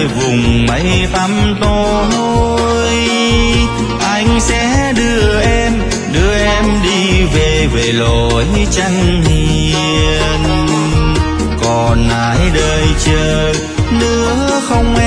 nơi vùng mây tăm tối. Anh sẽ đưa em đi về lối trăng hiền. Còn ai đời chờ nữa không